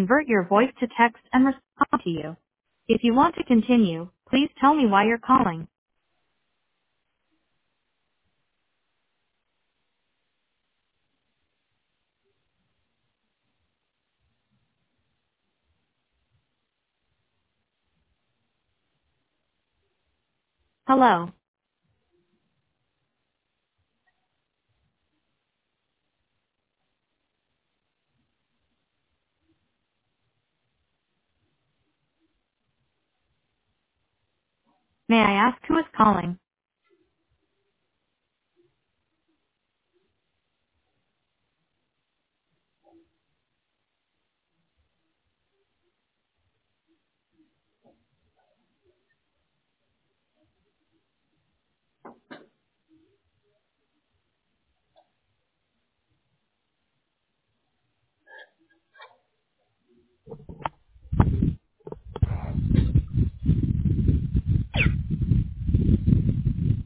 convert your voice to text and respond to you. If you want to continue, please tell me why you're calling. Hello. May I ask who is calling?